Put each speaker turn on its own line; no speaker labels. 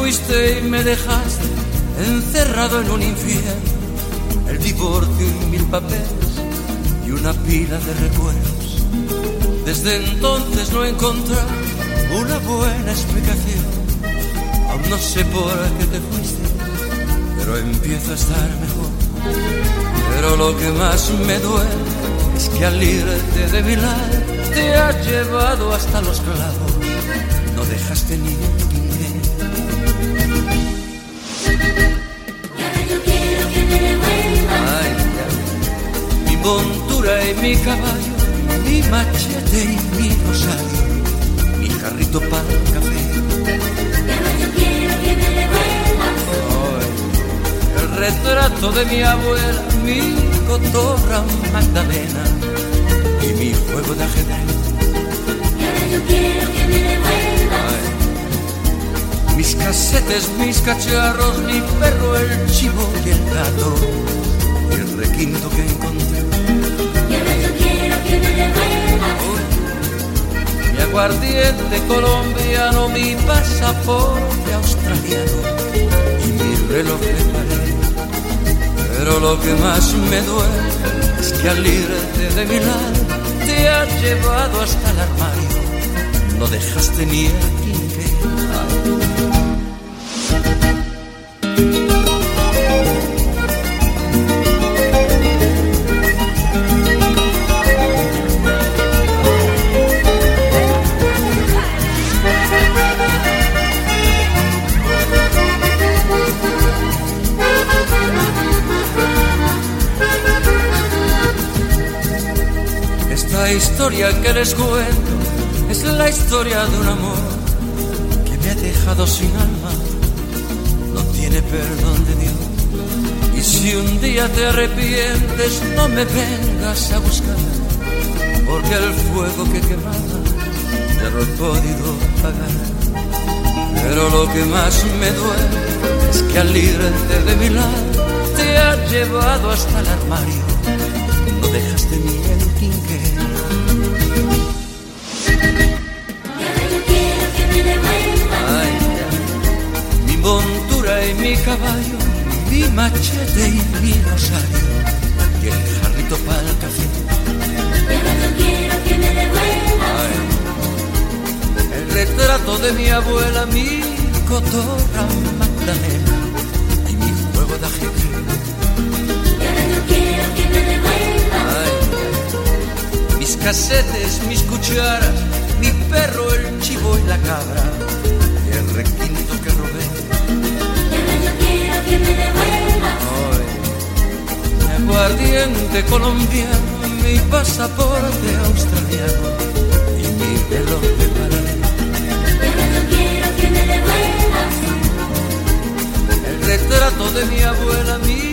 fuiste y me dejaste encerrado en un infierno, el divorcio y 1000 papeles y una pila de recuerdos. Desde entonces no he encontrado una buena explicación. Aún no sé por qué te fuiste, pero empiezo a estar mejor. Pero lo que más me duele es que al irte de mi lado te has llevado hasta los clavos, no dejaste ni el quinqué.
Y ahora yo quiero que me devuelvas.
Ay, mi montura y mi caballo, mi machete y mi rosario, mi jarrito para el café.
Y ahora yo quiero que me devuelvas.
Ay, el retrato de mi abuela, mi cotorra Magdalena y mi juego de ajedrez.
Y ahora yo quiero que me devuelvas.
Ay, mis casetes, mis cacharros, mi perro, el chivo y el gato y el requinto que encontré.
Y ahora yo quiero que me devuelvas.
Mi aguardiente colombiano, mi pasaporte australiano y mi reloj de pared. Pero lo que más me duele es que al irte de mi lado te has llevado hasta el armario, no dejaste ni el quinqué. La historia que les cuento es la historia de un amor que me ha dejado sin alma, no tiene perdón de Dios. Y si un día te arrepientes, no me vengas a buscar, porque el fuego que quemaba ya no he podido apagar. Pero lo que más me duele es que al irte de mi lado te has llevado hasta el armario, no dejaste ni el quinqué. Mi montura y mi caballo, mi machete y mi rosario y el jarrito para el café.
Y ahora yo quiero que me devuelvas.
Ay, el retrato de mi abuela, mi cotorra Magdalena y mi juego de ajedrez.
Y ahora yo quiero que me devuelvas.
Ay, mis casetes, mis cucharas, mi perro, el chivo y la cabra y el requinto que robé.
Que me devuelvas.
Ay, mi aguardiente colombiano, mi pasaporte australiano y mi reloj de pared.
Y ahora yo quiero que me devuelvas.
El retrato de mi abuela, mi